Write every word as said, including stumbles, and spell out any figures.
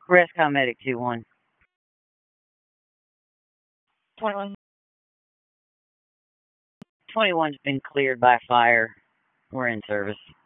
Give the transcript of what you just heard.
Rescom Medic two one. twenty-one. twenty-one's been cleared by fire. We're in service.